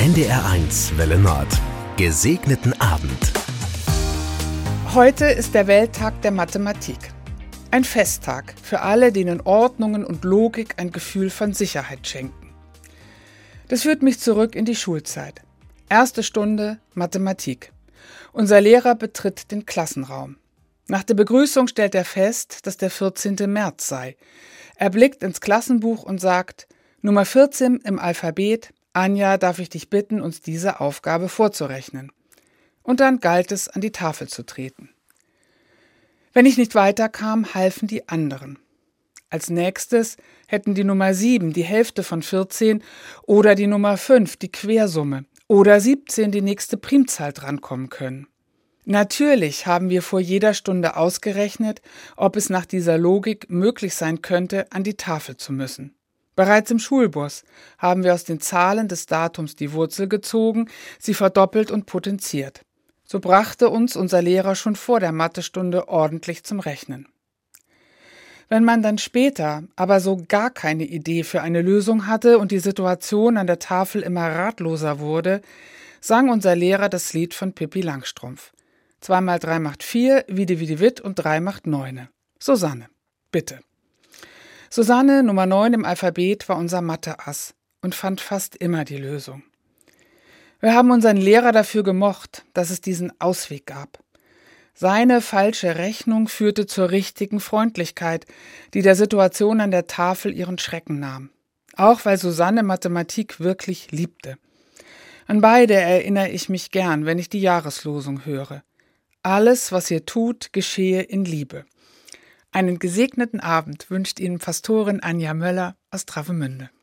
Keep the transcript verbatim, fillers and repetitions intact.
N D R eins Welle Nord. Gesegneten Abend. Heute ist der Welttag der Mathematik. Ein Festtag für alle, denen Ordnungen und Logik ein Gefühl von Sicherheit schenken. Das führt mich zurück in die Schulzeit. Erste Stunde Mathematik. Unser Lehrer betritt den Klassenraum. Nach der Begrüßung stellt er fest, dass der vierzehnte März sei. Er blickt ins Klassenbuch und sagt: Nummer vierzehn im Alphabet, Anja, darf ich dich bitten, uns diese Aufgabe vorzurechnen. Und dann galt es, an die Tafel zu treten. Wenn ich nicht weiterkam, halfen die anderen. Als nächstes hätten die Nummer sieben die Hälfte von vierzehn oder die Nummer fünf die Quersumme oder siebzehn die nächste Primzahl drankommen können. Natürlich haben wir vor jeder Stunde ausgerechnet, ob es nach dieser Logik möglich sein könnte, an die Tafel zu müssen. Bereits im Schulbus haben wir aus den Zahlen des Datums die Wurzel gezogen, sie verdoppelt und potenziert. So brachte uns unser Lehrer schon vor der Mathestunde ordentlich zum Rechnen. Wenn man dann später aber so gar keine Idee für eine Lösung hatte und die Situation an der Tafel immer ratloser wurde, sang unser Lehrer das Lied von Pippi Langstrumpf. Zwei mal drei macht vier, Wide Wide Witt und drei macht neune. Susanne, bitte. Susanne, Nummer neun im Alphabet, war unser Mathe-Ass und fand fast immer die Lösung. Wir haben unseren Lehrer dafür gemocht, dass es diesen Ausweg gab. Seine falsche Rechnung führte zur richtigen Freundlichkeit, die der Situation an der Tafel ihren Schrecken nahm. Auch weil Susanne Mathematik wirklich liebte. An beide erinnere ich mich gern, wenn ich die Jahreslosung höre. Alles, was ihr tut, geschehe in Liebe. Einen gesegneten Abend wünscht Ihnen Pastorin Anja Möller aus Travemünde.